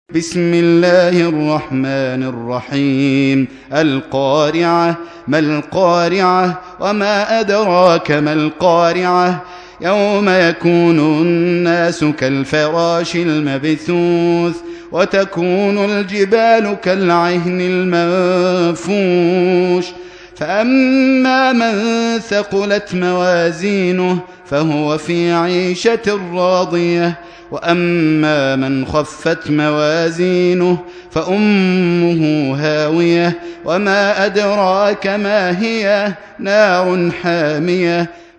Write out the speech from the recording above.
بسم الله الرحمن الرحيم. القارعة. ما القارعة؟ وما أدراك ما القارعة؟ يوم يكون الناس كالفراش المبثوث وتكون الجبال كالعهن المنفوش فأما من ثقلت موازينه فهو في عيشة راضية وأما من خفت موازينه فأمه هاوية وما أدراك ما هي نار حامية